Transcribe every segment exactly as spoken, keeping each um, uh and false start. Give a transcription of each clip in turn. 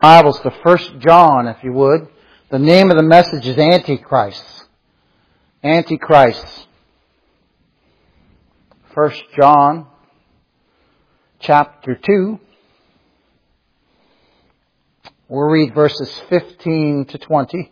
Bibles to First John, if you would. The name of the message is Antichrist. Antichrist. First John, chapter two. We'll read verses fifteen to twenty.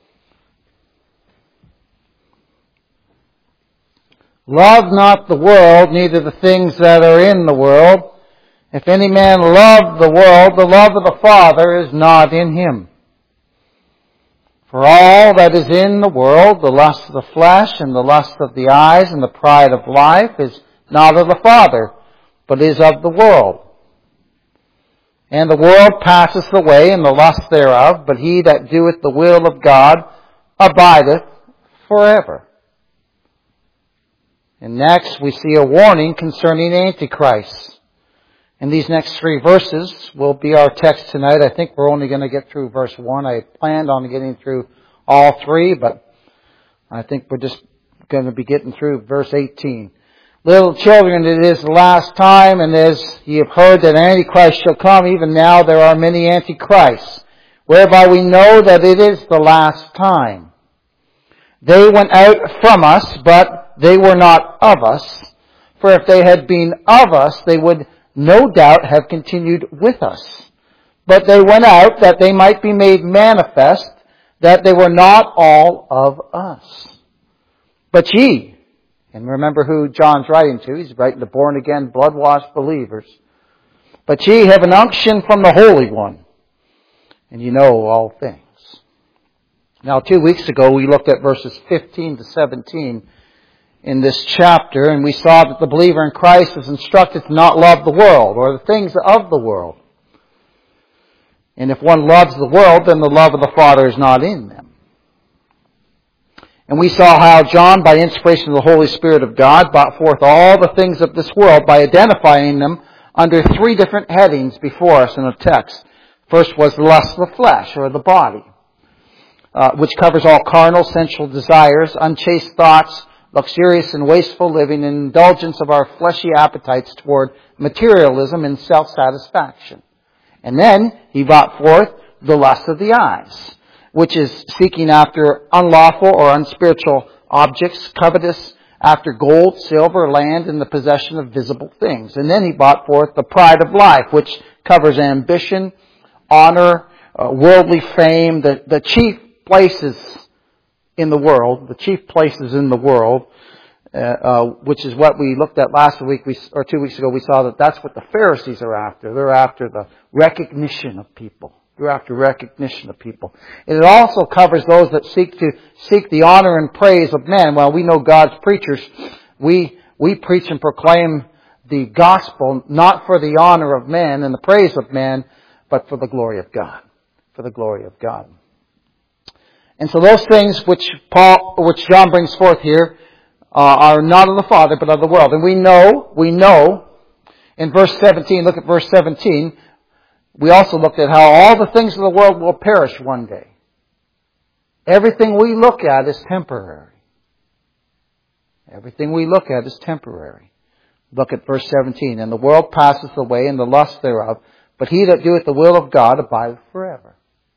Love not the world, neither the things that are in the world. If any man love the world, the love of the Father is not in him. For all that is in the world, the lust of the flesh, and the lust of the eyes, and the pride of life, is not of the Father, but is of the world. And the world passeth away, and the lust thereof, but he that doeth the will of God abideth forever. And next we see a warning concerning Antichrist. And these next three verses will be our text tonight. I think we're only going to get through verse one. I planned on getting through all three, but I think we're just going to be getting through verse eighteen. Little children, it is the last time, and as ye have heard that Antichrist shall come, even now there are many Antichrists, whereby we know that it is the last time. They went out from us, but they were not of us. For if they had been of us, they would no doubt have continued with us. But they went out that they might be made manifest that they were not all of us. But ye, and remember who John's writing to, he's writing to born again, blood-washed believers. But ye have an unction from the Holy One, and you know all things. Now two weeks ago we looked at verses fifteen to seventeen in this chapter, and we saw that the believer in Christ is instructed to not love the world or the things of the world. And if one loves the world, then the love of the Father is not in them. And we saw how John, by inspiration of the Holy Spirit of God, brought forth all the things of this world by identifying them under three different headings before us in the text. First was the lust of the flesh, or the body, uh, which covers all carnal, sensual desires, unchaste thoughts, luxurious and wasteful living, and indulgence of our fleshy appetites toward materialism and self-satisfaction. And then he brought forth the lust of the eyes, which is seeking after unlawful or unspiritual objects, covetous after gold, silver, land, and the possession of visible things. And then he brought forth the pride of life, which covers ambition, honor, uh, worldly fame, the, the chief places in the world, the chief places in the world, uh, uh, which is what we looked at last week, we, or two weeks ago. We saw that that's what the Pharisees are after. They're after the recognition of people. They're after recognition of people. And it also covers those that seek to seek the honor and praise of men. Well, we know God's preachers. We we preach and proclaim the gospel not for the honor of men and the praise of men, but for the glory of God. For the glory of God. And so those things which Paul, which John brings forth here, uh, are not of the Father, but of the world. And we know, we know, in verse seventeen, look at verse seventeen, we also looked at how all the things of the world will perish one day. Everything we look at is temporary. Everything we look at is temporary. Look at verse seventeen. And the world passeth away, and the lust thereof, but he that doeth the will of God abideth forever.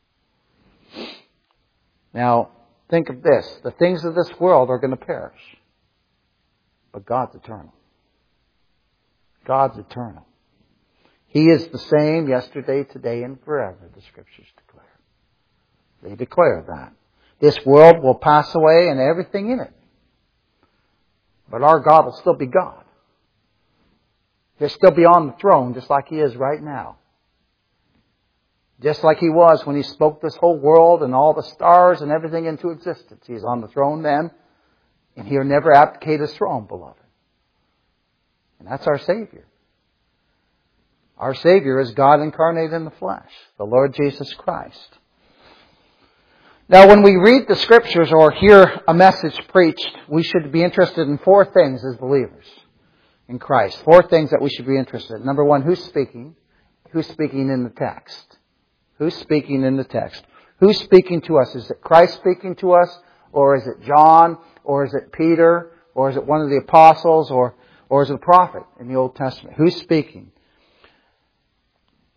Now, think of this. The things of this world are going to perish. But God's eternal. God's eternal. He is the same yesterday, today, and forever, the Scriptures declare. They declare that. This world will pass away and everything in it. But our God will still be God. He'll still be on the throne just like He is right now. Just like He was when He spoke this whole world and all the stars and everything into existence. He's on the throne then, and He'll never abdicate His throne, beloved. And that's our Savior. Our Savior is God incarnate in the flesh, the Lord Jesus Christ. Now, when we read the Scriptures or hear a message preached, we should be interested in four things as believers in Christ. Four things that we should be interested in. Number one, who's speaking? Who's speaking in the text? Who's speaking in the text? Who's speaking to us? Is it Christ speaking to us? Or is it John? Or is it Peter? Or is it one of the apostles? Or, or is it a prophet in the Old Testament? Who's speaking?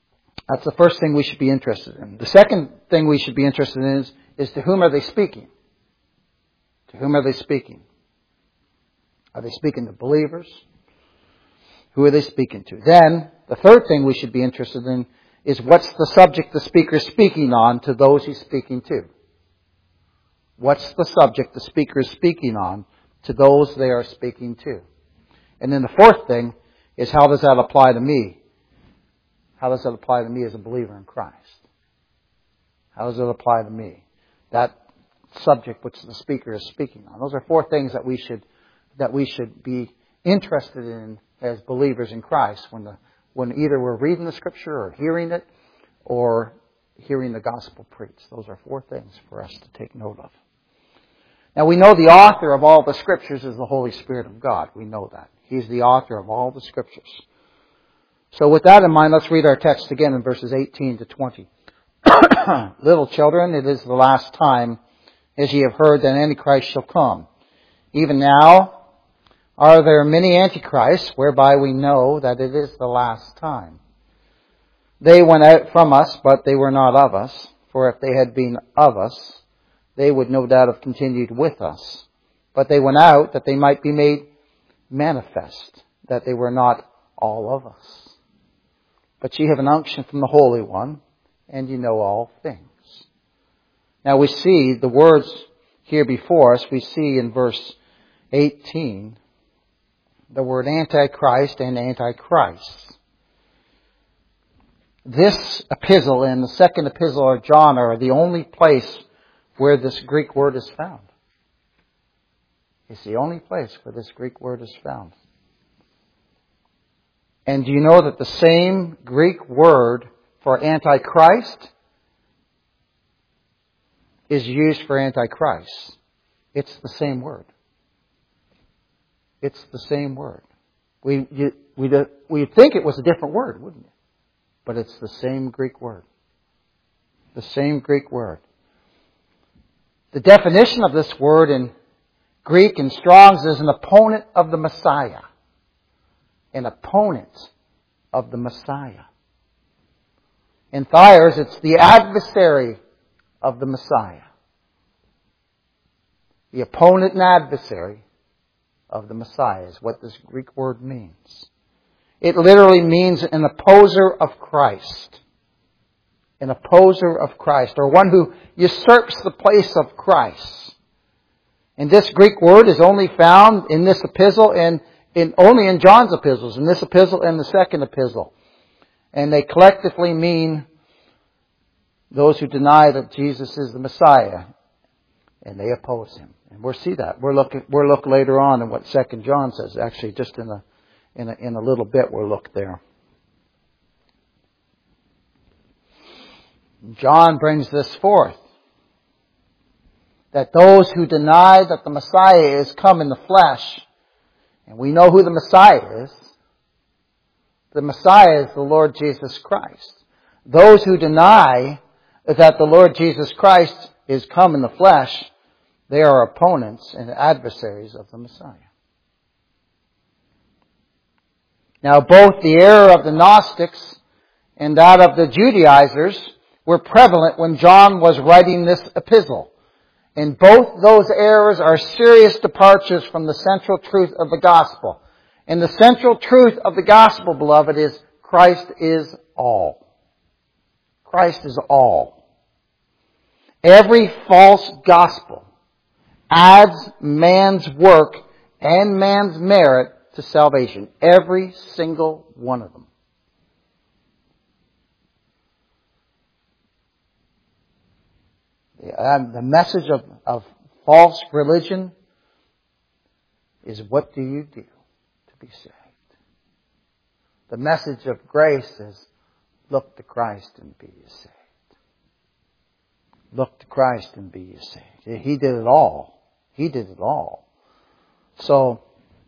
That's the first thing we should be interested in. The second thing we should be interested in is, is to whom are they speaking? To whom are they speaking? Are they speaking to believers? Who are they speaking to? Then, the third thing we should be interested in is what's the subject the speaker is speaking on to those he's speaking to? What's the subject the speaker is speaking on to those they are speaking to? And then the fourth thing is, how does that apply to me? How does that apply to me as a believer in Christ? How does it apply to me? That subject which the speaker is speaking on. Those are four things that we should that we should be interested in as believers in Christ when the when either we're reading the Scripture or hearing it or hearing the gospel preached. Those are four things for us to take note of. Now we know the author of all the Scriptures is the Holy Spirit of God. We know that. He's the author of all the Scriptures. So with that in mind, let's read our text again in verses eighteen to twenty. Little children, it is the last time, as ye have heard, that Antichrist shall come. Even now are there many Antichrists, whereby we know that it is the last time. They went out from us, but they were not of us. For if they had been of us, they would no doubt have continued with us. But they went out that they might be made manifest, that they were not all of us. But ye have an unction from the Holy One, and ye know all things. Now we see the words here before us, we see in verse eighteen, the word Antichrist and Antichrist. This epistle and the second epistle of John are the only place where this Greek word is found. It's the only place where this Greek word is found. And do you know that the same Greek word for Antichrist is used for Antichrist? It's the same word. It's the same word. We you, we we think it was a different word, wouldn't it? But it's the same Greek word. The same Greek word. The definition of this word in Greek in Strong's is an opponent of the Messiah. An opponent of the Messiah. In Thayer's, it's the adversary of the Messiah. The opponent and adversary of the Messiah is what this Greek word means. It literally means an opposer of Christ. An opposer of Christ, or one who usurps the place of Christ. And this Greek word is only found in this epistle and in, only in John's epistles, in this epistle and the second epistle. And they collectively mean those who deny that Jesus is the Messiah, and they oppose Him. And we'll see that. We'll look, we'll look later on in what Second John says. Actually, just in a, in a, in a little bit we'll look there. John brings this forth. That those who deny that the Messiah is come in the flesh, and we know who the Messiah is. The Messiah is the Lord Jesus Christ. Those who deny that the Lord Jesus Christ is come in the flesh, they are opponents and adversaries of the Messiah. Now both the error of the Gnostics and that of the Judaizers were prevalent when John was writing this epistle. And both those errors are serious departures from the central truth of the gospel. And the central truth of the gospel, beloved, is Christ is all. Christ is all. Every false gospel adds man's work and man's merit to salvation. Every single one of them. And the message of, of false religion is, what do you do to be saved? The message of grace is, look to Christ and be ye saved. Look to Christ and be ye saved. He did it all. He did it all. So,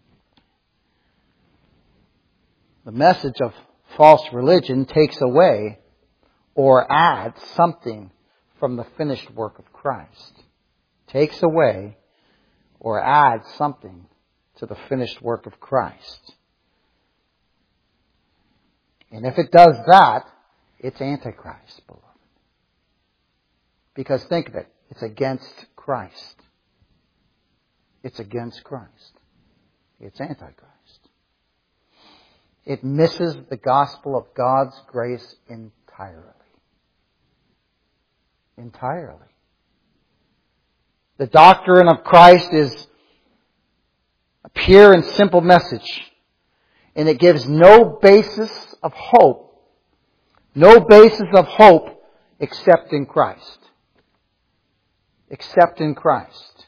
the message of false religion takes away or adds something from the finished work of Christ. Takes away or adds something to the finished work of Christ. And if it does that, It's Antichrist, beloved. Because think of it. It's against Christ. It's against Christ. It's Antichrist. It misses the gospel of God's grace entirely. Entirely. The doctrine of Christ is a pure and simple message. And it gives no basis of hope. No basis of hope except in Christ. Except in Christ.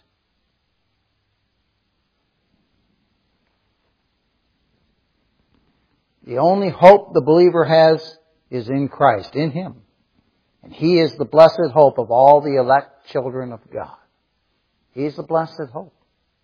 The only hope the believer has is in Christ, in Him. And He is the blessed hope of all the elect children of God. He is the blessed hope.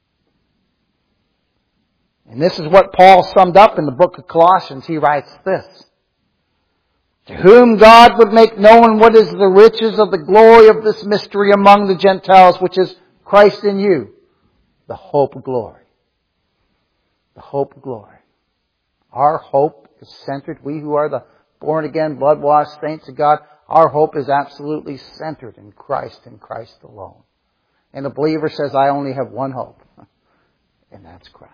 And this is what Paul summed up in the book of Colossians. He writes this. To whom God would make known what is the riches of the glory of this mystery among the Gentiles, which is Christ in you, the hope of glory. The hope of glory. Our hope is centered. We who are the born-again, blood-washed saints of God, our hope is absolutely centered in Christ and Christ alone. And the believer says, I only have one hope, and that's Christ.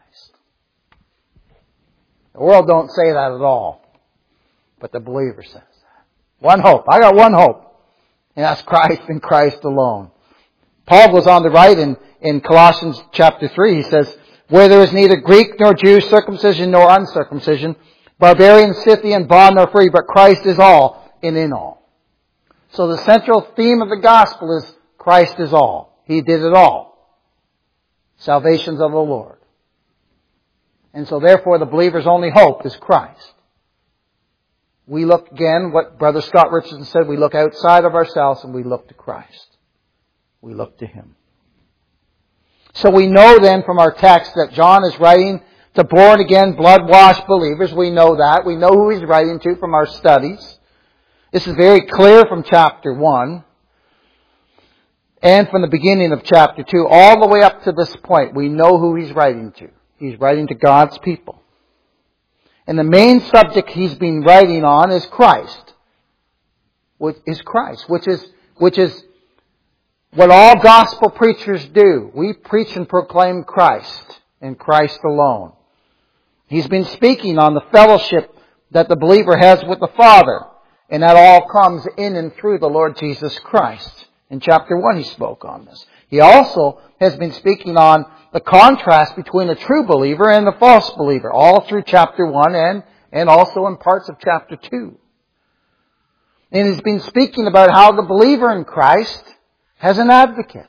The world don't say that at all, but the believer says that. One hope. I got one hope, and that's Christ and Christ alone. Paul goes on to write in, in Colossians chapter three, he says, where there is neither Greek nor Jew, circumcision nor uncircumcision, barbarian, Scythian, bond nor free, but Christ is all and in all. So the central theme of the gospel is Christ is all. He did it all. Salvation's of the Lord. And so therefore the believer's only hope is Christ. We look again, what Brother Scott Richardson said, we look outside of ourselves and we look to Christ. We look to Him. So we know then from our text that John is writing to born-again, blood-washed believers. We know that. We know who he's writing to from our studies. This is very clear from chapter one and from the beginning of chapter two, all the way up to this point. We know who he's writing to. He's writing to God's people. And the main subject he's been writing on is Christ. Which is Christ, which is, which is what all gospel preachers do. We preach and proclaim Christ and Christ alone. He's been speaking on the fellowship that the believer has with the Father. And that all comes in and through the Lord Jesus Christ. In chapter one he spoke on this. He also has been speaking on the contrast between a true believer and the false believer. All through chapter one and, and also in parts of chapter two. And he's been speaking about how the believer in Christ has an advocate.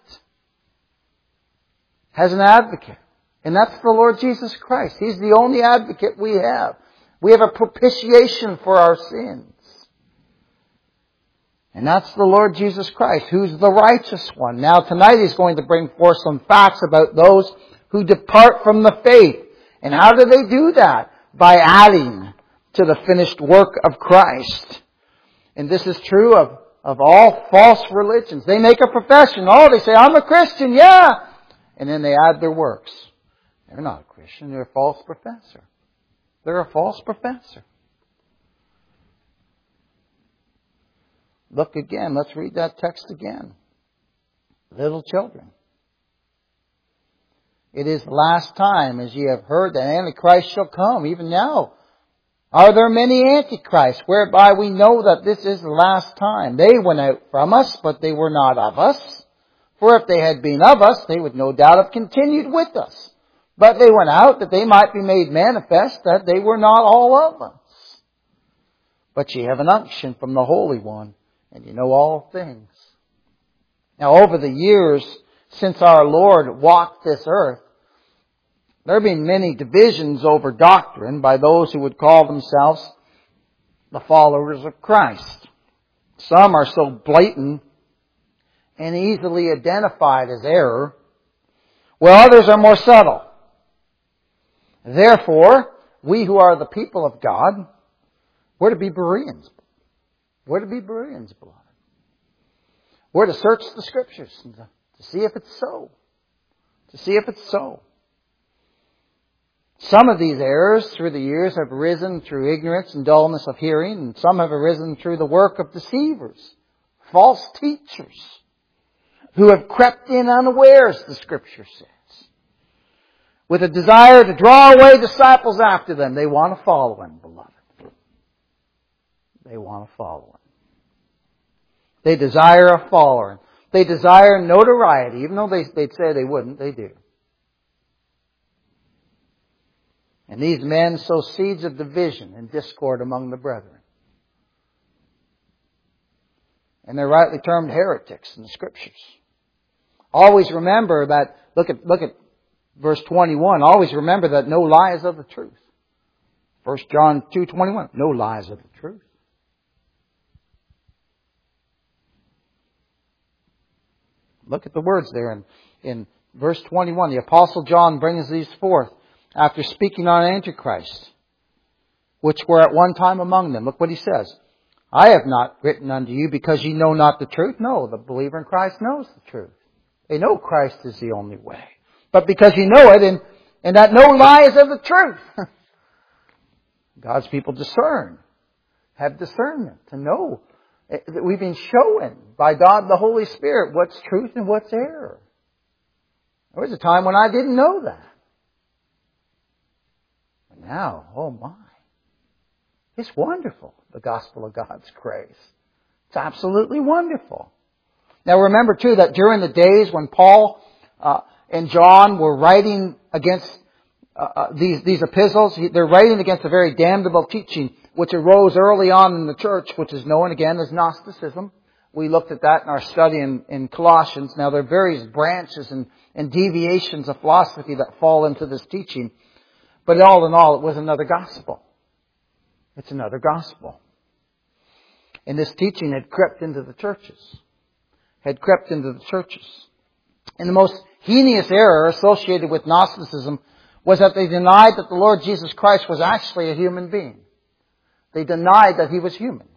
Has an advocate. And that's the Lord Jesus Christ. He's the only advocate we have. We have a propitiation for our sins. And that's the Lord Jesus Christ, who's the righteous one. Now tonight he's going to bring forth some facts about those who depart from the faith. And how do they do that? By adding to the finished work of Christ. And this is true of Of all false religions. They make a profession. Oh, they say, I'm a Christian, yeah. And then they add their works. They're not a Christian. They're a false professor. They're a false professor. Look again. Let's read that text again. Little children. It is the last time, as ye have heard, that Antichrist shall come. Even now, are there many antichrists, whereby we know that this is the last time? They went out from us, but they were not of us. For if they had been of us, they would no doubt have continued with us. But they went out that they might be made manifest that they were not all of us. But ye have an unction from the Holy One, and you know all things. Now over the years, since our Lord walked this earth, there have been many divisions over doctrine by those who would call themselves the followers of Christ. Some are so blatant and easily identified as error, while others are more subtle. Therefore, we who are the people of God, we're to be Bereans. We're to be Bereans, beloved. We're to search the Scriptures and to, to see if it's so. To see if it's so. Some of these errors through the years have arisen through ignorance and dullness of hearing, and some have arisen through the work of deceivers, false teachers, who have crept in unawares, the Scripture says, with a desire to draw away disciples after them. They want to follow Him, beloved. They want to follow Him. They desire a follower. They desire notoriety, even though they, they'd say they wouldn't, they do. And these men sow seeds of division and discord among the brethren. And they're rightly termed heretics in the Scriptures. Always remember that, look at, look at verse twenty-one, always remember that no lie is of the truth. First John two twenty-one, no lies of the truth. Look at the words there in, in verse twenty-one. The Apostle John brings these forth after speaking on Antichrist, which were at one time among them. Look what he says. I have not written unto you because ye know not the truth. No, the believer in Christ knows the truth. They know Christ is the only way. But because you know it, and, and that no lie is of the truth. God's people discern, have discernment to know that we've been shown by God the Holy Spirit what's truth and what's error. There was a time when I didn't know that. But now, oh my. It's wonderful, the gospel of God's grace. It's absolutely wonderful. Now remember too that during the days when Paul uh, and John were writing against uh, uh, these, these epistles, they're writing against a very damnable teaching which arose early on in the church, which is known again as Gnosticism. We looked at that in our study in, in Colossians. Now there are various branches and, and deviations of philosophy that fall into this teaching. But all in all, it was another gospel. It's another gospel. And this teaching had crept into the churches. Had crept into the churches. And the most heinous error associated with Gnosticism was that they denied that the Lord Jesus Christ was actually a human being. They denied that He was human.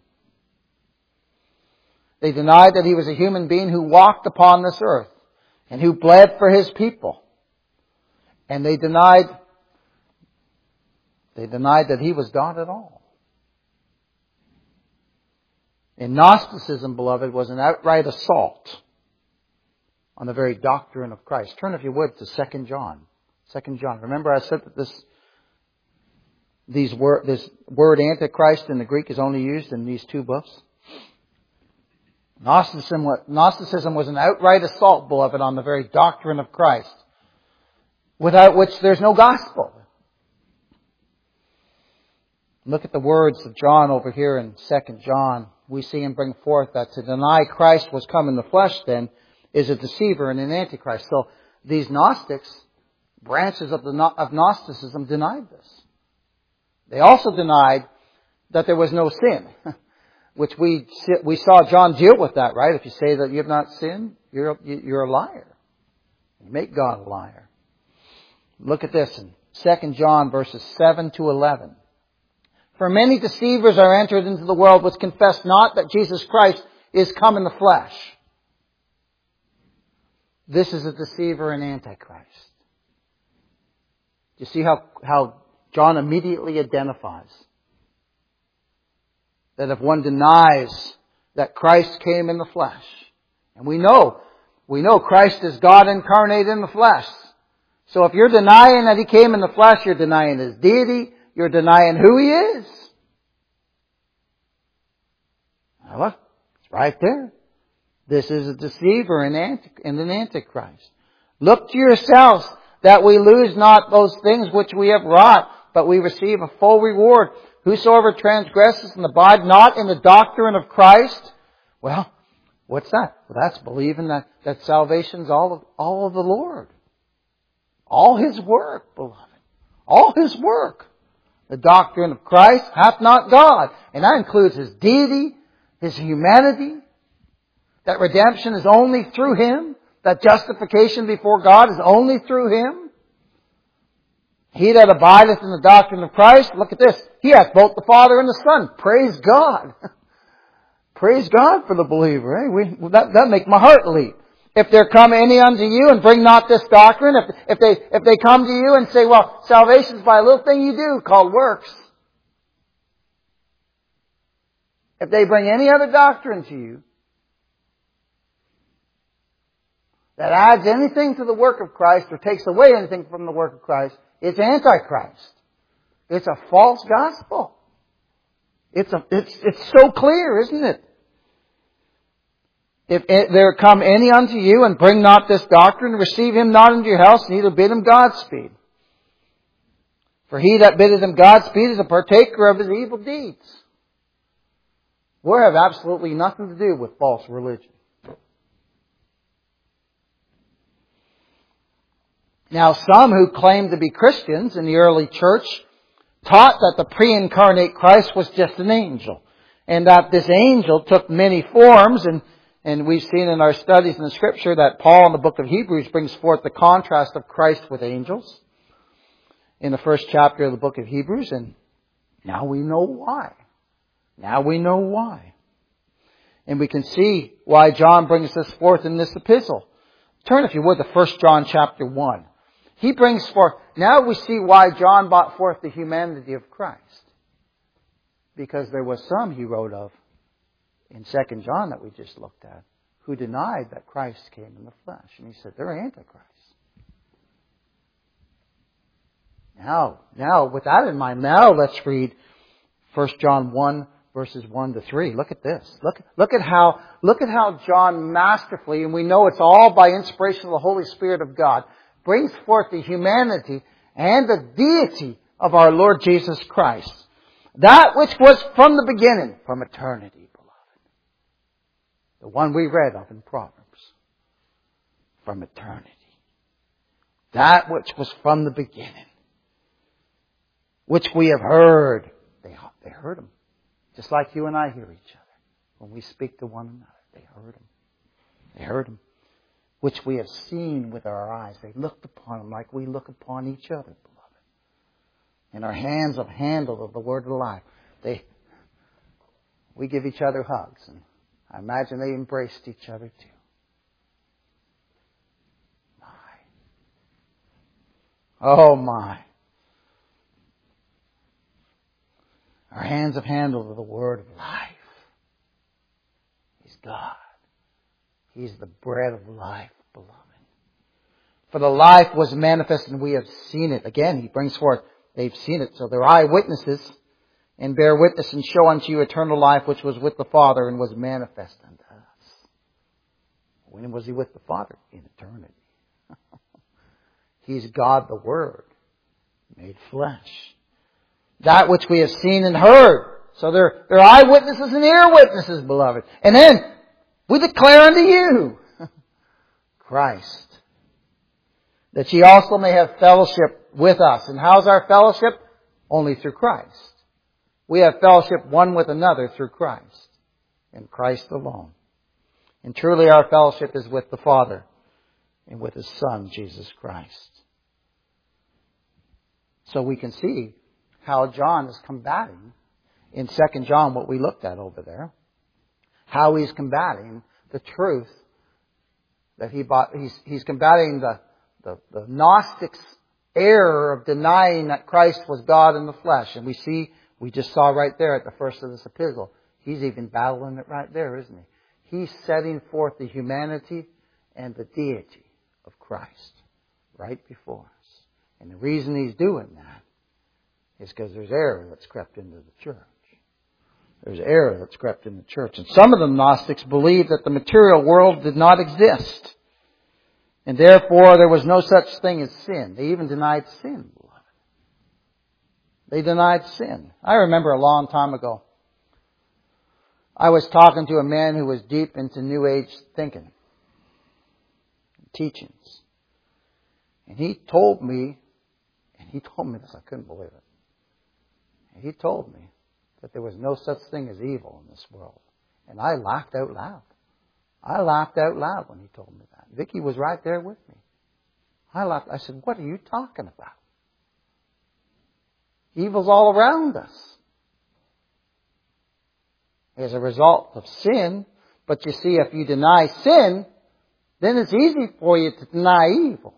They denied that He was a human being who walked upon this earth and who bled for His people. And they denied, they denied that He was God at all. And Gnosticism, beloved, was an outright assault on the very doctrine of Christ. Turn, if you would, to Second John. Second John. Remember I said that this these word, this word Antichrist in the Greek is only used in these two books? Gnosticism, Gnosticism was an outright assault, beloved, on the very doctrine of Christ, without which there's no gospel. Look at the words of John over here in Second John. We see him bring forth that to deny Christ was come in the flesh then is a deceiver and an antichrist. So these Gnostics, branches of the of Gnosticism, denied this. They also denied that there was no sin, which we we saw John deal with that, right? If you say that you have not sinned, you're you're a liar. You make God a liar. Look at this in Second John verses seven to eleven. For many deceivers are entered into the world which confess not that Jesus Christ is come in the flesh. This is a deceiver and antichrist. You see how, how John immediately identifies that if one denies that Christ came in the flesh, and we know, we know Christ is God incarnate in the flesh. So if you're denying that He came in the flesh, you're denying His deity, you're denying who He is. Well, it's right there. This is a deceiver and an antichrist. Look to yourselves that we lose not those things which we have wrought, but we receive a full reward. Whosoever transgresses and abide not in the doctrine of Christ, well, what's that? Well, that's believing that, that salvation's all of, all of the Lord. All His work, beloved. All His work. The doctrine of Christ hath not God. And that includes His deity, His humanity. That redemption is only through Him. That justification before God is only through Him. He that abideth in the doctrine of Christ, look at this. He hath both the Father and the Son. Praise God. Praise God for the believer. Eh? We, that, that makes my heart leap. If there come any unto you and bring not this doctrine, if, if they, if they come to you and say, well, salvation is by a little thing you do called works. If they bring any other doctrine to you that adds anything to the work of Christ or takes away anything from the work of Christ, it's Antichrist. It's a false gospel. It's a, it's, it's so clear, isn't it? If there come any unto you and bring not this doctrine, receive him not into your house, neither bid him Godspeed. For he that biddeth him Godspeed is a partaker of his evil deeds. We have absolutely nothing to do with false religion. Now, some who claimed to be Christians in the early church taught that the pre-incarnate Christ was just an angel, and that this angel took many forms, and And we've seen in our studies in the Scripture that Paul in the book of Hebrews brings forth the contrast of Christ with angels in the first chapter of the book of Hebrews. And now we know why. Now we know why. And we can see why John brings this forth in this epistle. Turn, if you would, to First John chapter one. He brings forth, now we see why John brought forth the humanity of Christ. Because there was some he wrote of in Second John that we just looked at, who denied that Christ came in the flesh. And he said, they're Antichrist. Now, now, with that in mind, now let's read First John one, verses one to three. Look at this. Look, look at how, look at how John masterfully, and we know it's all by inspiration of the Holy Spirit of God, brings forth the humanity and the deity of our Lord Jesus Christ. That which was from the beginning, from eternity. The one we read of in Proverbs. From eternity. That which was from the beginning. Which we have heard. They, they heard Him. Just like you and I hear each other. When we speak to one another. They heard Him. They heard Him. Which we have seen with our eyes. They looked upon Him like we look upon each other, beloved. And our hands have handled of the word of life. They, we give each other hugs. And I imagine they embraced each other too. My. Oh my. Our hands have handled the word of life. He's God. He's the bread of life, beloved. For the life was manifest and we have seen it. Again, he brings forth, they've seen it. So they're eyewitnesses. And bear witness and show unto you eternal life which was with the Father and was manifest unto us. When was He with the Father? In eternity. He's God the Word, made flesh. That which we have seen and heard. So they're, they're eyewitnesses and ear witnesses, beloved. And then, we declare unto you, Christ, that ye also may have fellowship with us. And how's our fellowship? Only through Christ. We have fellowship one with another through Christ, and Christ alone. And truly our fellowship is with the Father and with His Son, Jesus Christ. So we can see how John is combating in Second John, what we looked at over there, how he's combating the truth that he bought. He's, he's combating the, the, the Gnostics' error of denying that Christ was God in the flesh. And we see We just saw right there at the first of this epistle. He's even battling it right there, isn't he? He's setting forth the humanity and the deity of Christ right before us. And the reason he's doing that is because there's error that's crept into the church. There's error that's crept in the church. And some of the Gnostics believed that the material world did not exist. And therefore there was no such thing as sin. They even denied sin. They denied sin. I remember a long time ago, I was talking to a man who was deep into New Age thinking, teachings. And he told me, and he told me this, I couldn't believe it. And he told me that there was no such thing as evil in this world. And I laughed out loud. I laughed out loud when he told me that. Vicky was right there with me. I laughed. I said, what are you talking about? Evil's all around us as a result of sin. But you see, if you deny sin, then it's easy for you to deny evil.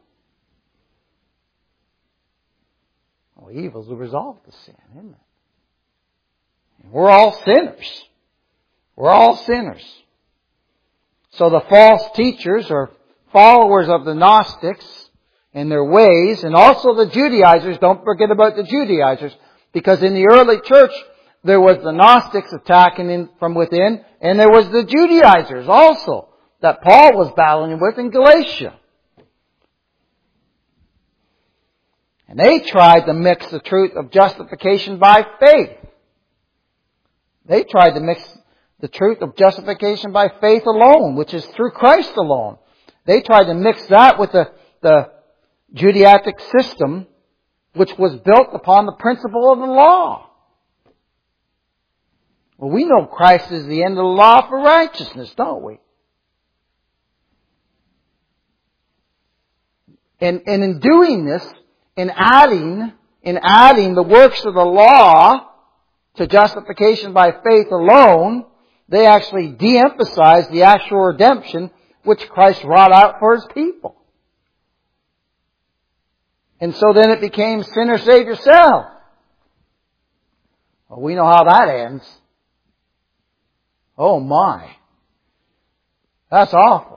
Well, evil is the result of sin, isn't it? And we're all sinners. We're all sinners. So the false teachers are followers of the Gnostics and their ways, and also the Judaizers. Don't forget about the Judaizers, because in the early church there was the Gnostics attacking in from within, and there was the Judaizers also that Paul was battling with in Galatia. And they tried to mix the truth of justification by faith. They tried to mix the truth of justification by faith alone, which is through Christ alone. They tried to mix that with the, the Judaic system, which was built upon the principle of the law. Well, we know Christ is the end of the law for righteousness, don't we? And, and in doing this, in adding, in adding the works of the law to justification by faith alone, they actually de-emphasize the actual redemption which Christ wrought out for His people. And so then it became sinner save yourself. Well, we know how that ends. Oh my. That's awful.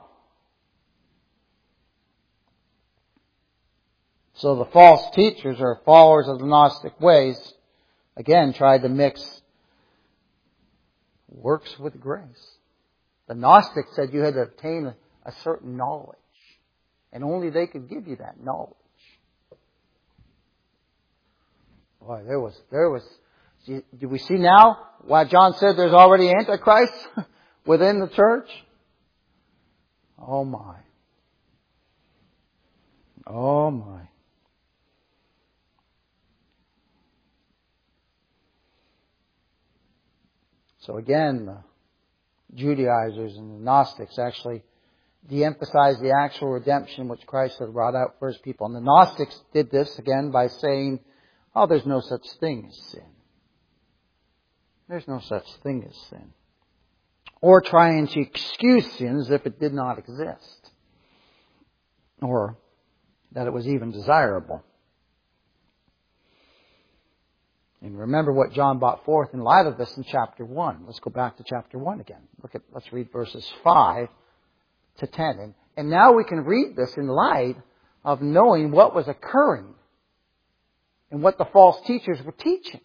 So the false teachers or followers of the Gnostic ways, again, tried to mix works with grace. The Gnostics said you had to obtain a, a certain knowledge, and only they could give you that knowledge. Boy, there was, there was, do we see now why John said there's already Antichrist within the church? Oh my. Oh my. So again, the Judaizers and the Gnostics actually de-emphasized the actual redemption which Christ had wrought out for His people. And the Gnostics did this again by saying, oh, there's no such thing as sin. There's no such thing as sin. Or trying to excuse sin as if it did not exist. Or that it was even desirable. And remember what John brought forth in light of this in chapter one. Let's go back to chapter one again. Look at, let's read verses five to ten. And, and now we can read this in light of knowing what was occurring and what the false teachers were teaching.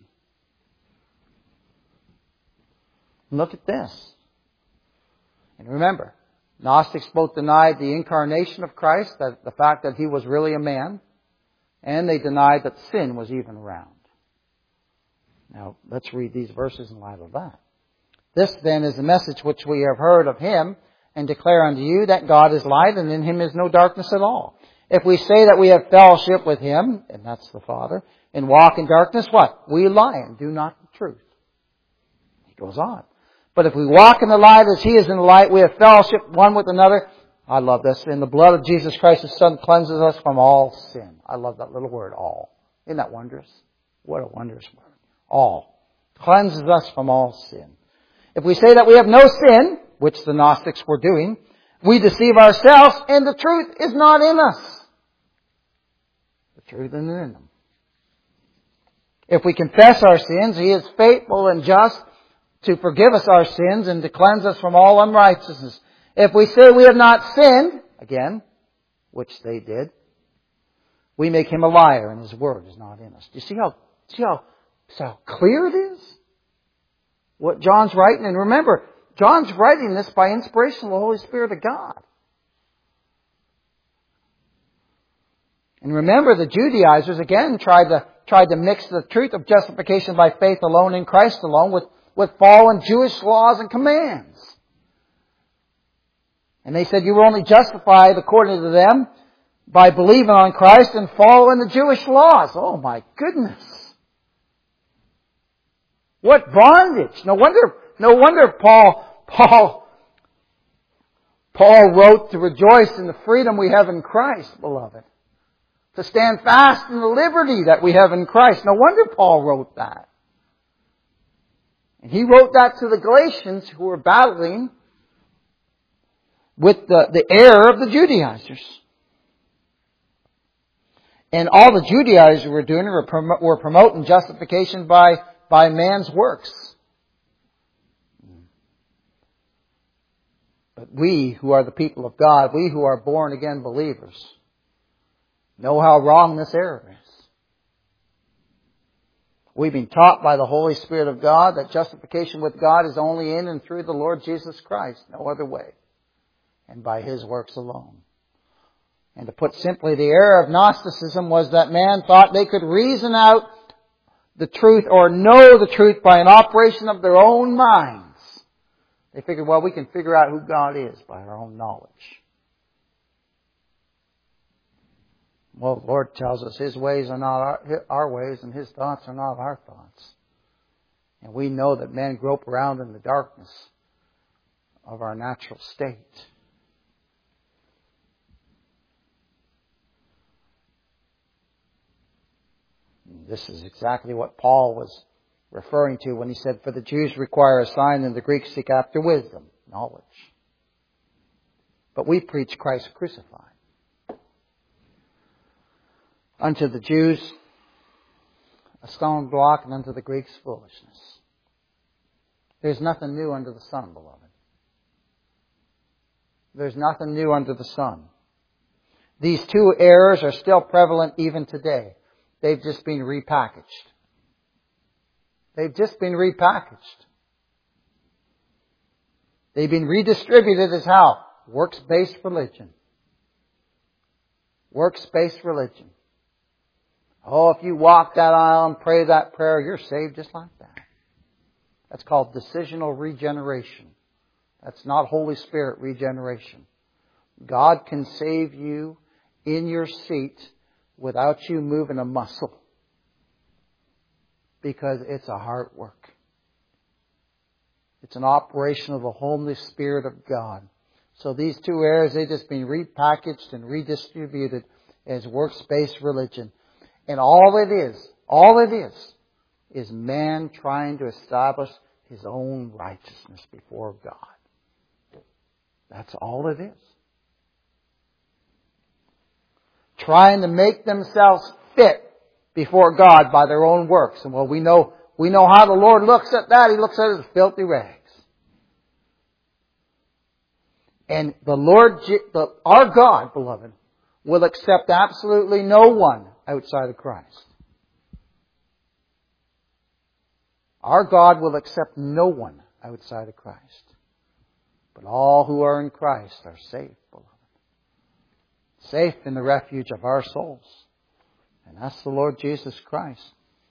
Look at this. And remember, Gnostics both denied the incarnation of Christ, that the fact that He was really a man, and they denied that sin was even around. Now, let's read these verses in light of that. This then is the message which we have heard of Him, and declare unto you that God is light, and in Him is no darkness at all. If we say that we have fellowship with Him, and that's the Father, and walk in darkness, what? We lie and do not the truth. He goes on. But if we walk in the light as He is in the light, we have fellowship one with another. I love this. And the blood of Jesus Christ, His Son, cleanses us from all sin. I love that little word, all. Isn't that wondrous? What a wondrous word. All. Cleanses us from all sin. If we say that we have no sin, which the Gnostics were doing, we deceive ourselves and the truth is not in us. The truth isn't in them. If we confess our sins, He is faithful and just to forgive us our sins and to cleanse us from all unrighteousness. If we say we have not sinned, again, which they did, we make Him a liar and His word is not in us. Do you see how, see how, see how clear it is? What John's writing. And remember, John's writing this by inspiration of the Holy Spirit of God. And remember, the Judaizers again tried to, tried to mix the truth of justification by faith alone in Christ alone with, with fallen Jewish laws and commands. And they said you were only justified, according to them, by believing on Christ and following the Jewish laws. Oh my goodness. What bondage. No wonder, no wonder Paul, Paul, Paul wrote to rejoice in the freedom we have in Christ, beloved. To stand fast in the liberty that we have in Christ. No wonder Paul wrote that. And he wrote that to the Galatians who were battling with the, the error of the Judaizers. And all the Judaizers were doing were, prom- were promoting justification by, by man's works. But we who are the people of God, we who are born again believers, know how wrong this error is. We've been taught by the Holy Spirit of God that justification with God is only in and through the Lord Jesus Christ, no other way, and by His works alone. And to put simply, the error of Gnosticism was that man thought they could reason out the truth or know the truth by an operation of their own minds. They figured, well, we can figure out who God is by our own knowledge. Well, the Lord tells us His ways are not our, our ways and His thoughts are not our thoughts. And we know that men grope around in the darkness of our natural state. This is exactly what Paul was referring to when he said, for the Jews require a sign and the Greeks seek after wisdom, knowledge. But we preach Christ crucified. Unto the Jews, a stone block, and unto the Greeks, foolishness. There's nothing new under the sun, beloved. There's nothing new under the sun. These two errors are still prevalent even today. They've just been repackaged. They've just been repackaged. They've been redistributed as how? Works-based religion. Works-based religion. Oh, if you walk that aisle and pray that prayer, you're saved just like that. That's called decisional regeneration. That's not Holy Spirit regeneration. God can save you in your seat without you moving a muscle. Because it's a heart work. It's an operation of the Holy Spirit of God. So these two errors, they've just been repackaged and redistributed as works-based religion. And all it is, all it is, is man trying to establish his own righteousness before God. That's all it is. Trying to make themselves fit before God by their own works. And well, we know, we know how the Lord looks at that. He looks at it as filthy rags. And the Lord, the, our God, beloved, will accept absolutely no one outside of Christ. Our God will accept no one outside of Christ. But all who are in Christ are safe, beloved. Safe in the refuge of our souls. And that's the Lord Jesus Christ.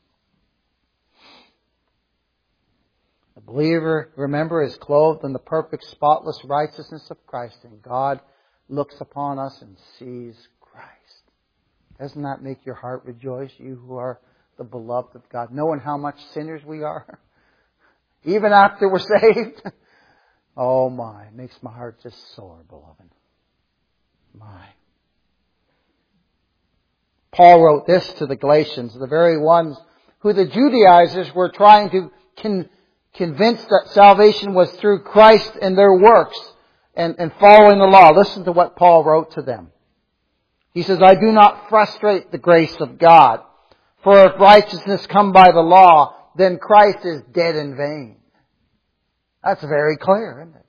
The believer, remember, is clothed in the perfect, spotless righteousness of Christ. And God looks upon us and sees Christ. Doesn't that make your heart rejoice, you who are the beloved of God, knowing how much sinners we are? Even after we're saved? Oh my, it makes my heart just soar, beloved. My. Paul wrote this to the Galatians, the very ones who the Judaizers were trying to con- convince that salvation was through Christ and their works and, and following the law. Listen to what Paul wrote to them. He says, I do not frustrate the grace of God. For if righteousness come by the law, then Christ is dead in vain. That's very clear, isn't it?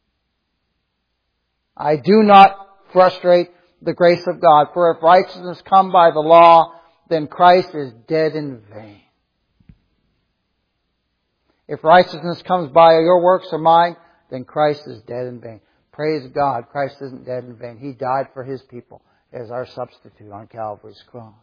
I do not frustrate the grace of God. For if righteousness come by the law, then Christ is dead in vain. If righteousness comes by your works or mine, then Christ is dead in vain. Praise God, Christ isn't dead in vain. He died for His people as our substitute on Calvary's cross.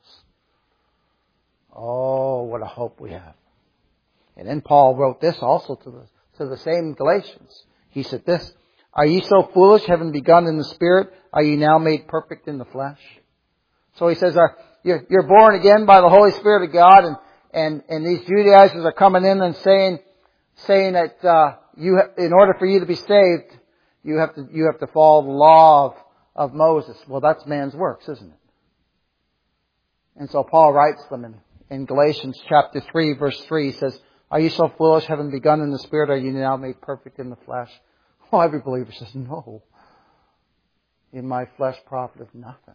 Oh, what a hope we have. And then Paul wrote this also to the, to the same Galatians. He said this, are ye so foolish, having begun in the Spirit, are ye now made perfect in the flesh? So he says, are, you're, you're born again by the Holy Spirit of God, and, and, and these Judaizers are coming in and saying, saying that, uh, you, ha- in order for you to be saved, you have to, you have to follow the law of, of Moses. Well, that's man's works, isn't it? And so Paul writes them in, in Galatians chapter three, verse three, he says, are you so foolish, having begun in the Spirit, are you now made perfect in the flesh? Oh, every believer says, no. in my flesh profiteth nothing.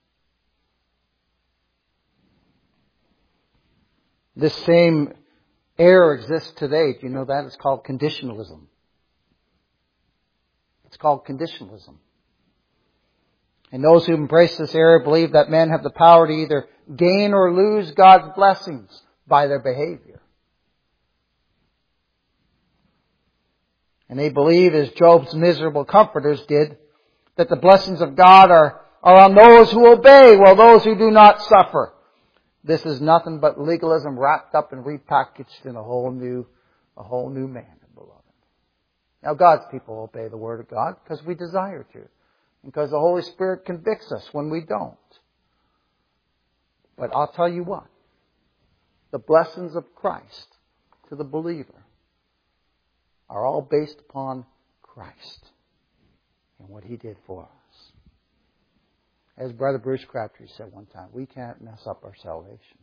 This same error exists today. Do you know that? It's called conditionalism. It's called conditionalism. And those who embrace this error believe that men have the power to either gain or lose God's blessings by their behavior. And they believe, as Job's miserable comforters did, that the blessings of God are, are on those who obey, while those who do not suffer. This is nothing but legalism wrapped up and repackaged in a whole new, a whole new man, beloved. Now, God's people obey the Word of God because we desire to. Because the Holy Spirit convicts us when we don't. But I'll tell you what. The blessings of Christ to the believer are all based upon Christ and what He did for us. As Brother Bruce Crabtree said one time, we can't mess up our salvation.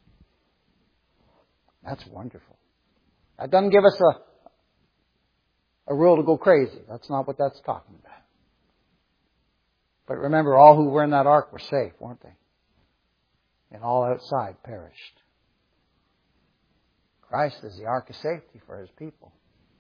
That's wonderful. That doesn't give us a, a rule to go crazy. That's not what that's talking about. But remember, all who were in that ark were safe, weren't they? And all outside perished. Christ is the ark of safety for His people.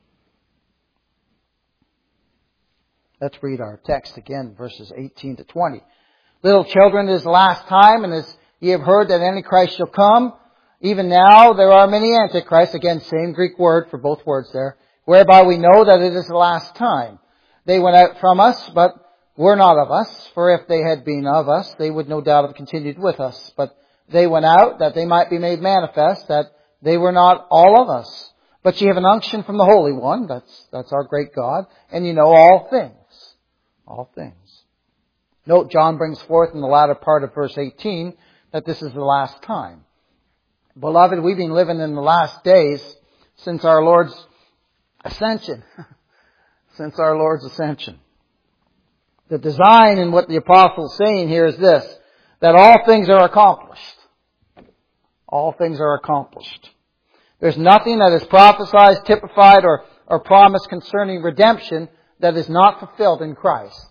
Let's read our text again, verses eighteen to twenty. Little children, it is the last time, and as ye have heard that Antichrist shall come, even now there are many Antichrists, again, same Greek word for both words there, whereby we know that it is the last time. They went out from us, but were not of us, for if they had been of us, they would no doubt have continued with us. But they went out, that they might be made manifest, that they were not all of us. But ye have an unction from the Holy One, that's, that's our great God, and you know all things. All things. Note, John brings forth in the latter part of verse eighteen that this is the last time. Beloved, we've been living in the last days since our Lord's ascension. Since our Lord's ascension. The design in what the apostle's saying here is this, that all things are accomplished. All things are accomplished. There's nothing that is prophesied, typified, or, or promised concerning redemption that is not fulfilled in Christ.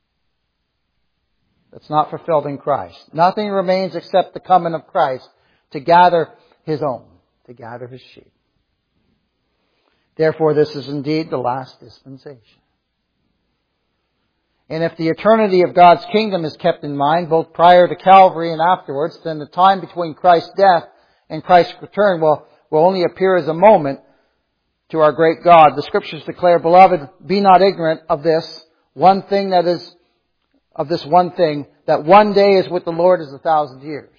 That's not fulfilled in Christ. Nothing remains except the coming of Christ to gather His own, to gather His sheep. Therefore, this is indeed the last dispensation. And if the eternity of God's kingdom is kept in mind, both prior to Calvary and afterwards, then the time between Christ's death and Christ's return will, will only appear as a moment to our great God. The Scriptures declare, Beloved, be not ignorant of this, one thing that is, of this one thing, that one day is with the Lord as a thousand years.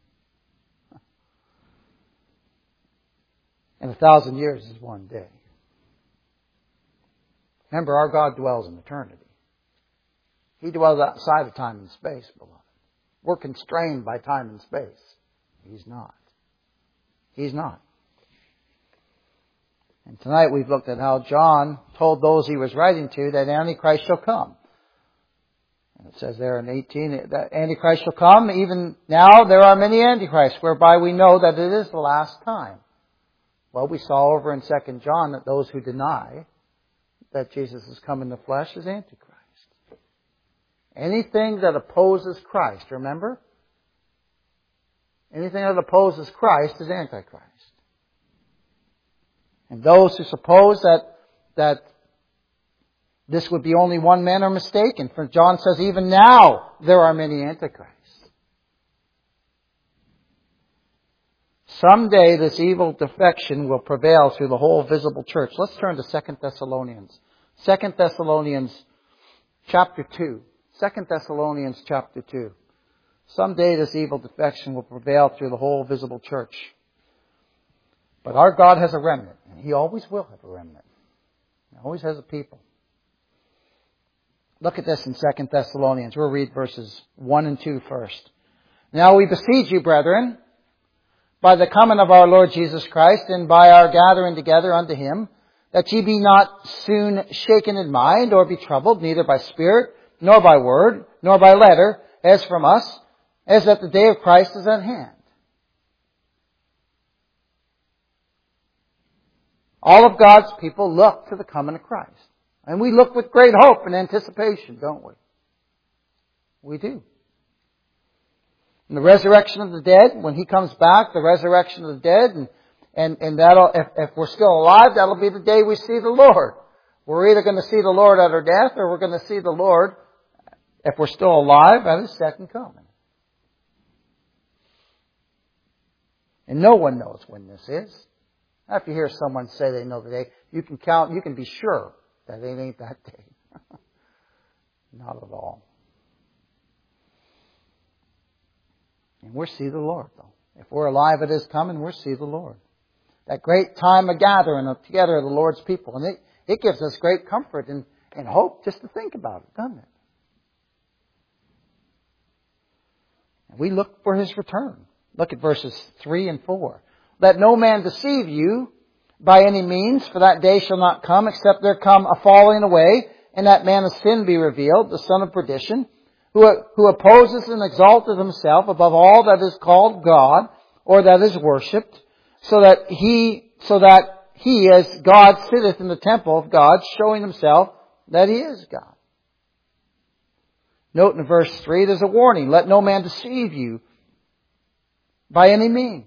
And a thousand years is one day. Remember, our God dwells in eternity. He dwells outside of time and space, beloved. We're constrained by time and space. He's not. He's not. And tonight we've looked at how John told those he was writing to that Antichrist shall come. And it says there in eighteen that Antichrist shall come. Even now there are many Antichrists, whereby we know that it is the last time. Well, we saw over in Second John that those who deny that Jesus has come in the flesh is Antichrist. Anything that opposes Christ, remember? Anything that opposes Christ is Antichrist. And those who suppose that, that this would be only one man are mistaken. For John says, even now there are many Antichrists. Someday this evil defection will prevail through the whole visible church. Let's turn to Second Thessalonians. Second Thessalonians chapter two. Second Thessalonians chapter two. Someday this evil defection will prevail through the whole visible church. But our God has a remnant, and He always will have a remnant. He always has a people. Look at this in Second Thessalonians. We'll read verses one and two first. Now we beseech you, brethren, by the coming of our Lord Jesus Christ, and by our gathering together unto Him, that ye be not soon shaken in mind, or be troubled, neither by spirit, nor by word, nor by letter, as from us, as that the day of Christ is at hand. All of God's people look to the coming of Christ. And we look with great hope and anticipation, don't we? We do. And the resurrection of the dead, when He comes back, the resurrection of the dead, and, and, and that'll, if, if we're still alive, that'll be the day we see the Lord. We're either going to see the Lord at our death, or we're going to see the Lord, if we're still alive, at His second coming. And no one knows when this is. Now, if you hear someone say they know the day, you can count, you can be sure that it ain't that day. Not at all. And we'll see the Lord, though. If we're alive at His coming, we'll see the Lord. That great time of gathering of together of the Lord's people. And it, it gives us great comfort and, and hope just to think about it, doesn't it? And we look for His return. Look at verses three and four. Let no man deceive you by any means, for that day shall not come, except there come a falling away, and that man of sin be revealed, the son of perdition, who, who opposes and exalteth himself above all that is called God, or that is worshipped, so that he, so that he as God sitteth in the temple of God, showing himself that He is God. Note in verse three, there's a warning. Let no man deceive you by any means.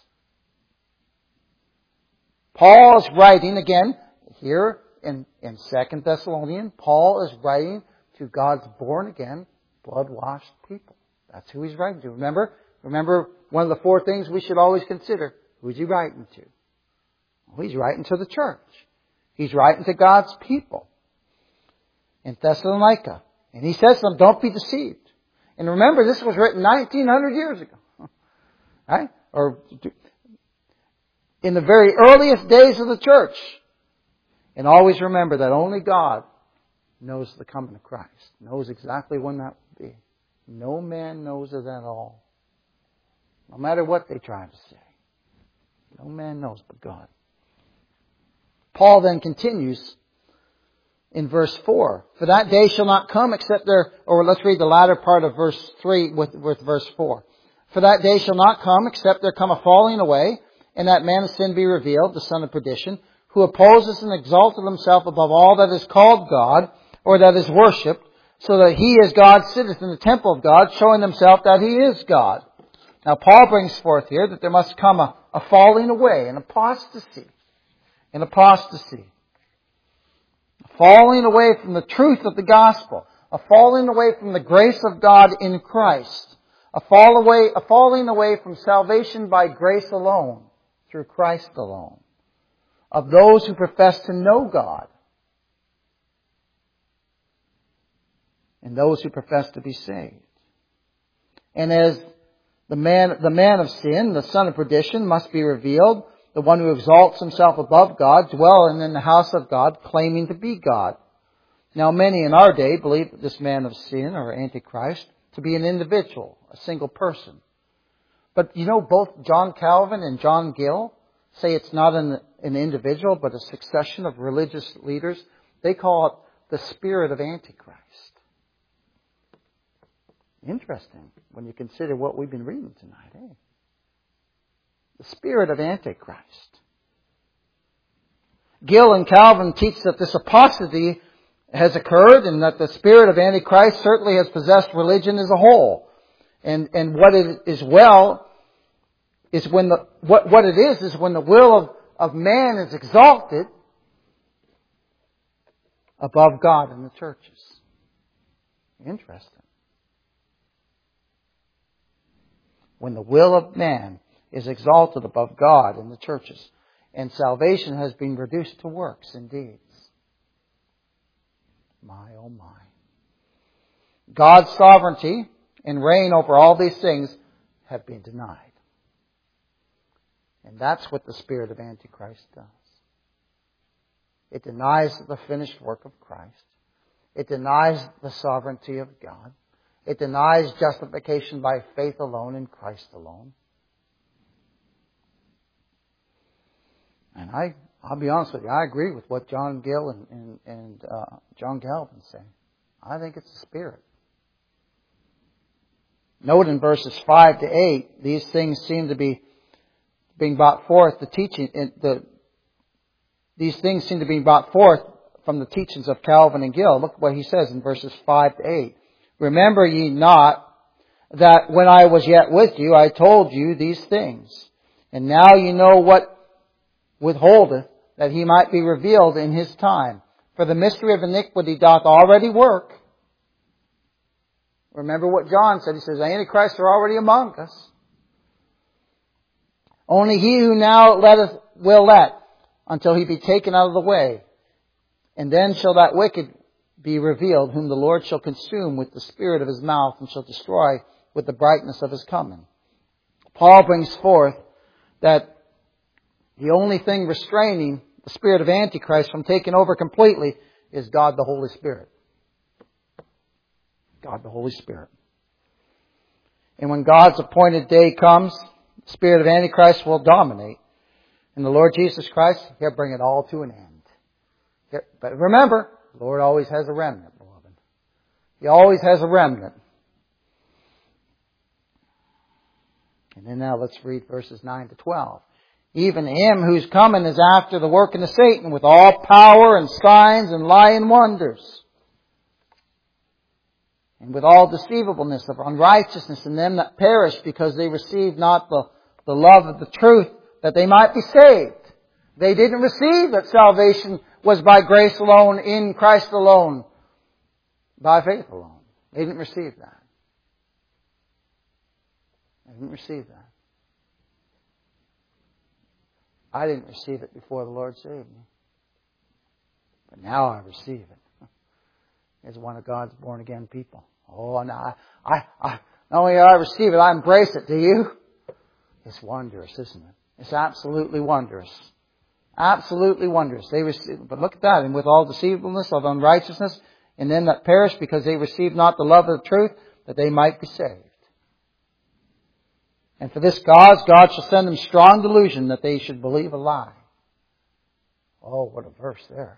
Paul is writing, again, here in, in Second Thessalonians, Paul is writing to God's born-again, blood-washed people. That's who he's writing to. Remember? Remember one of the four things we should always consider. Who's he writing to? Well, he's writing to the church. He's writing to God's people in Thessalonica. And he says to them, don't be deceived. And remember, this was written nineteen hundred years ago. Right? Or in the very earliest days of the church. And always remember that only God knows the coming of Christ. Knows exactly when that will be. No man knows it at all. No matter what they try to say. No man knows but God. Paul then continues in verse four. For that day shall not come except there, or let's read the latter part of verse three with, with verse four. For that day shall not come except there come a falling away, and that man of sin be revealed, the son of perdition, who opposes and exalteth himself above all that is called God, or that is worshipped, so that he as God sitteth in the temple of God, showing himself that He is God. Now Paul brings forth here that there must come a, a falling away, an apostasy. An apostasy. A falling away from the truth of the gospel. A falling away from the grace of God in Christ. A fall away, a falling away from salvation by grace alone, through Christ alone. Of those who profess to know God. And those who profess to be saved. And as the man, the man of sin, the son of perdition, must be revealed, the one who exalts himself above God, dwelling in the house of God, claiming to be God. Now many in our day believe that this man of sin, or Antichrist, to be an individual, a single person. But you know, both John Calvin and John Gill say it's not an, an individual, but a succession of religious leaders. They call it the spirit of Antichrist. Interesting when you consider what we've been reading tonight, eh? The spirit of Antichrist. Gill and Calvin teach that this apostasy has occurred and that the spirit of Antichrist certainly has possessed religion as a whole. And, and what it is well is when the, what, what it is is when the will of, of man is exalted above God in the churches. Interesting. When the will of man is exalted above God in the churches. And salvation has been reduced to works and deeds. My, oh my. God's sovereignty and reign over all these things have been denied. And that's what the spirit of Antichrist does. It denies the finished work of Christ. It denies the sovereignty of God. It denies justification by faith alone in Christ alone. And I, I'll be honest with you, I agree with what John Gill and, and, and uh, John Calvin say. I think it's the Spirit. Note in verses five to eight, these things seem to be being brought forth, the teaching, the, these things seem to be brought forth from the teachings of Calvin and Gill. Look what he says in verses five to eight. Remember ye not that when I was yet with you, I told you these things. And now you know what withholdeth, that he might be revealed in his time. For the mystery of iniquity doth already work. Remember what John said. He says, Antichrist are already among us. Only he who now letteth will let, until he be taken out of the way. And then shall that wicked be revealed, whom the Lord shall consume with the spirit of his mouth, and shall destroy with the brightness of his coming. Paul brings forth that the only thing restraining the spirit of Antichrist from taking over completely is God the Holy Spirit. God the Holy Spirit. And when God's appointed day comes, the spirit of Antichrist will dominate. And the Lord Jesus Christ, He'll bring it all to an end. But remember, the Lord always has a remnant, beloved. He always has a remnant. And then now let's read verses nine to twelve. Even him whose coming is after the working of Satan, with all power and signs and lying wonders, and with all deceivableness of unrighteousness in them that perish, because they received not the, the love of the truth, that they might be saved. They didn't receive that salvation was by grace alone, in Christ alone, by faith alone. They didn't receive that. They didn't receive that. I didn't receive it before the Lord saved me. But now I receive it as one of God's born-again people. Oh, no, I, I, I, not only do I receive it, I embrace it. Do you? It's wondrous, isn't it? It's absolutely wondrous. Absolutely wondrous. They receive, but look at that. And with all deceivableness of unrighteousness in them that perish, because they receive not the love of the truth, that they might be saved. And for this cause, God shall send them strong delusion, that they should believe a lie. Oh, what a verse there.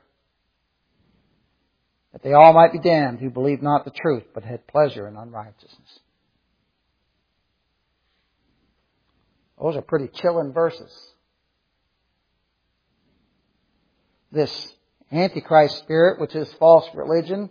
That they all might be damned, who believed not the truth, but had pleasure in unrighteousness. Those are pretty chilling verses. This Antichrist spirit, which is false religion,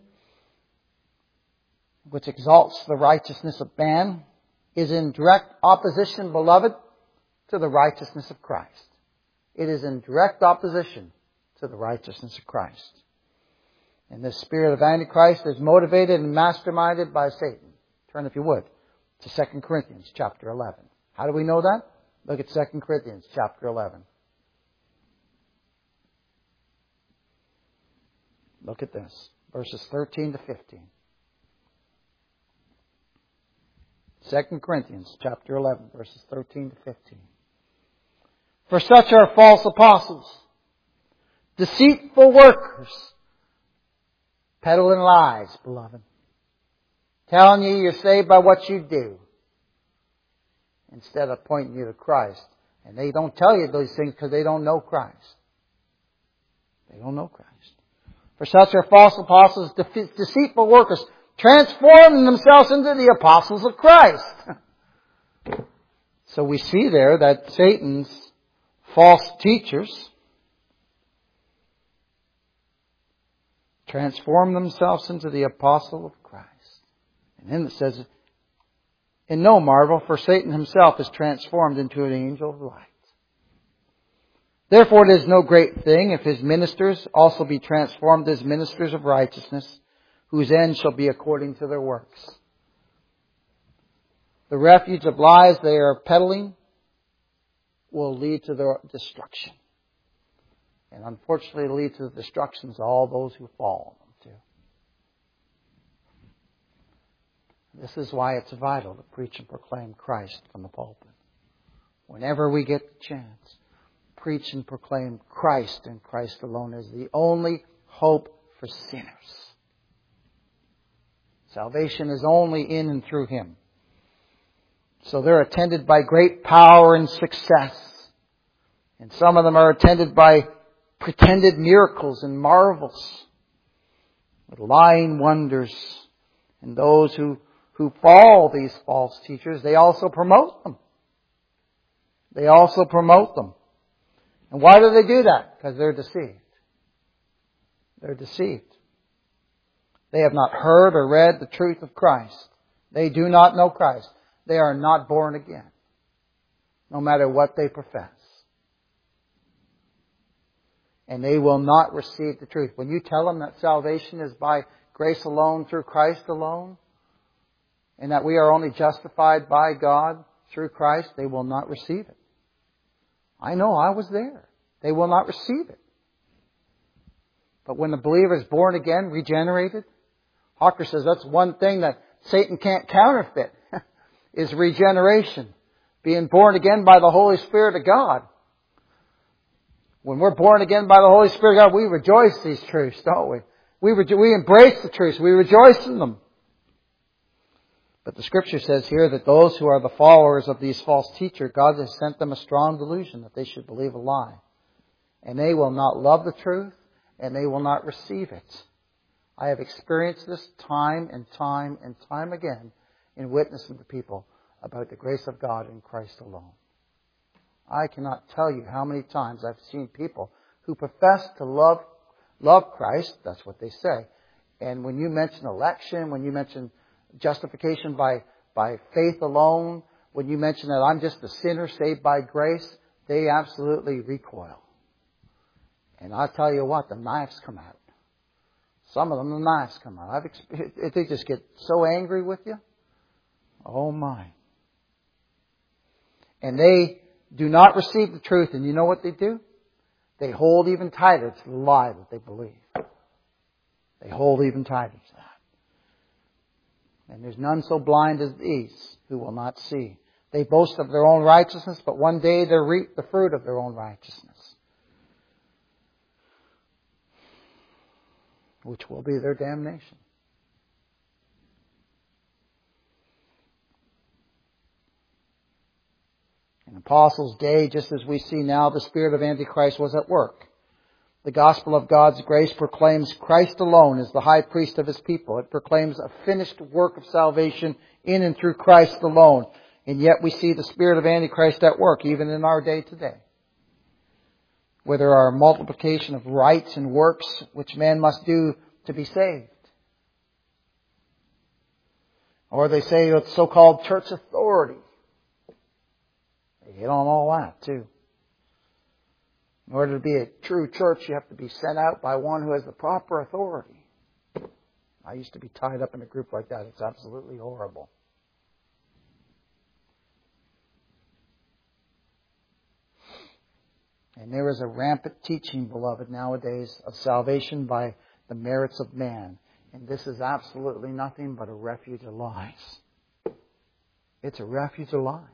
which exalts the righteousness of man, is in direct opposition, beloved, to the righteousness of Christ. It is in direct opposition to the righteousness of Christ. And this spirit of Antichrist is motivated and masterminded by Satan. Turn, if you would, to Second Corinthians chapter eleven. How do we know that? Look at Second Corinthians chapter eleven. Look at this. Verses thirteen to fifteen. Second Corinthians chapter eleven, verses thirteen to fifteen. For such are false apostles, deceitful workers, peddling lies, beloved, telling you you're saved by what you do, instead of pointing you to Christ. And they don't tell you these things because they don't know Christ. They don't know Christ. For such are false apostles, deceitful workers, transforming themselves into the apostles of Christ. So we see there that Satan's false teachers transform themselves into the apostle of Christ. And then it says, in no marvel, for Satan himself is transformed into an angel of light. Therefore it is no great thing if his ministers also be transformed as ministers of righteousness, whose end shall be according to their works. The refuge of lies they are peddling will lead to their destruction. And unfortunately lead to the destructions of all those who fall on them too. This is why it's vital to preach and proclaim Christ from the pulpit. Whenever we get the chance, preach and proclaim Christ and Christ alone as the only hope for sinners. Salvation is only in and through Him. So they're attended by great power and success. And some of them are attended by pretended miracles and marvels, with lying wonders. And those who, who follow these false teachers, they also promote them. They also promote them. And why do they do that? Because they're deceived. They're deceived. They have not heard or read the truth of Christ. They do not know Christ. They are not born again, no matter what they profess. And they will not receive the truth. When you tell them that salvation is by grace alone, through Christ alone, and that we are only justified by God through Christ, they will not receive it. I know, I was there. They will not receive it. But when the believer is born again, regenerated, Hawker says that's one thing that Satan can't counterfeit, is regeneration. Being born again by the Holy Spirit of God. When we're born again by the Holy Spirit of God, we rejoice these truths, don't we? We, rejo- we embrace the truths. We rejoice in them. But the Scripture says here that those who are the followers of these false teachers, God has sent them a strong delusion that they should believe a lie. And they will not love the truth, and they will not receive it. I have experienced this time and time and time again in witnessing to people about the grace of God in Christ alone. I cannot tell you how many times I've seen people who profess to love love Christ, that's what they say. And when you mention election, when you mention justification by, by faith alone, when you mention that I'm just a sinner saved by grace, they absolutely recoil. And I'll tell you what, the knives come out. Some of them, the knives come out. I've experienced, they just get so angry with you. Oh my. And they do not receive the truth. And you know what they do? They hold even tighter to the lie that they believe. They hold even tighter to that. And there's none so blind as these who will not see. They boast of their own righteousness, but one day they reap the fruit of their own righteousness, which will be their damnation. In the Apostles' day, just as we see now, the spirit of Antichrist was at work. The gospel of God's grace proclaims Christ alone as the high priest of His people. It proclaims a finished work of salvation in and through Christ alone. And yet we see the spirit of Antichrist at work, even in our day today, where there are a multiplication of rites and works which man must do to be saved. Or they say it's so-called church authority. They hit on all that too. In order to be a true church, you have to be sent out by one who has the proper authority. I used to be tied up in a group like that. It's absolutely horrible. And there is a rampant teaching, beloved, nowadays of salvation by the merits of man. And this is absolutely nothing but a refuge of lies. It's a refuge of lies.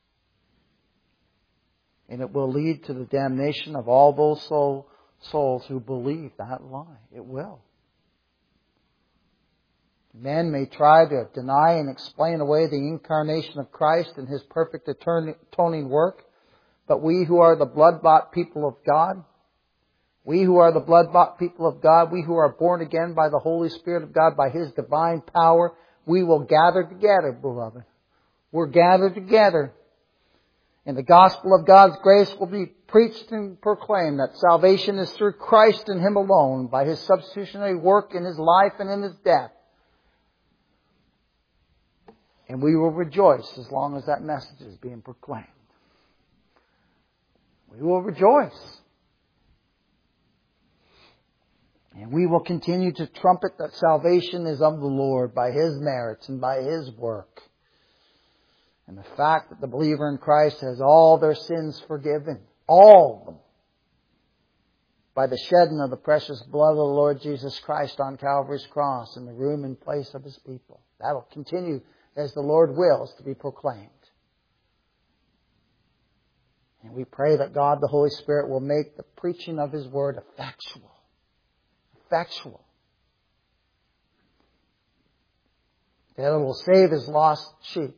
And it will lead to the damnation of all those soul, souls who believe that lie. It will. Men may try to deny and explain away the incarnation of Christ and His perfect atoning work. But we who are the blood-bought people of God, we who are the blood-bought people of God, we who are born again by the Holy Spirit of God, by His divine power, we will gather together, beloved. We're gathered together. And the gospel of God's grace will be preached and proclaimed that salvation is through Christ and Him alone, by His substitutionary work in His life and in His death. And we will rejoice as long as that message is being proclaimed. We will rejoice. And we will continue to trumpet that salvation is of the Lord by His merits and by His work. And the fact that the believer in Christ has all their sins forgiven, all of them, by the shedding of the precious blood of the Lord Jesus Christ on Calvary's cross in the room and place of His people. That will continue as the Lord wills to be proclaimed. And we pray that God, the Holy Spirit, will make the preaching of His Word effectual. Effectual. That it will save His lost sheep.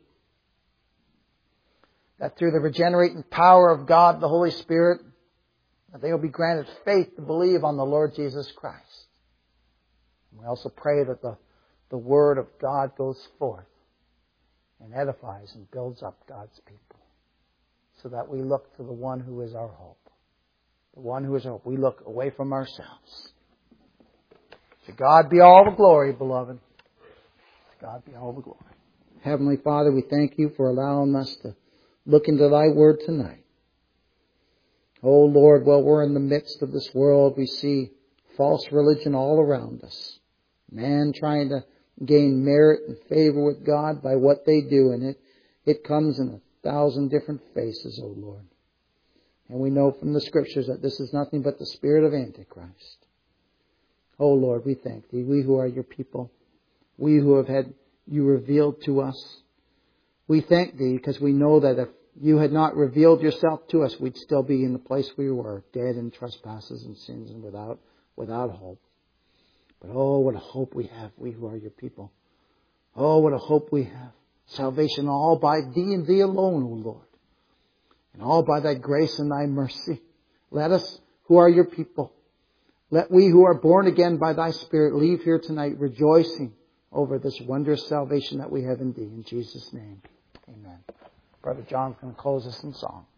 That through the regenerating power of God, the Holy Spirit, that they will be granted faith to believe on the Lord Jesus Christ. And we also pray that the, the Word of God goes forth and edifies and builds up God's people, so that we look to the one who is our hope. The one who is our hope. We look away from ourselves. To God be all the glory, beloved. To God be all the glory. Heavenly Father, we thank you for allowing us to look into Thy Word tonight. Oh Lord, while we're in the midst of this world, we see false religion all around us. Man trying to gain merit and favor with God by what they do, and it, it comes in a thousand different faces, oh Lord. And we know from the Scriptures that this is nothing but the spirit of Antichrist. Oh Lord, we thank Thee, we who are your people, we who have had you revealed to us. We thank Thee because we know that if you had not revealed yourself to us, we'd still be in the place we were, dead in trespasses and sins and without, without hope. But oh, what a hope we have, we who are your people. Oh, what a hope we have. Salvation all by Thee and Thee alone, O Lord. And all by Thy grace and Thy mercy. Let us who are your people, let we who are born again by Thy Spirit leave here tonight rejoicing over this wondrous salvation that we have in Thee. In Jesus' name, amen. Brother John's going to close us in song.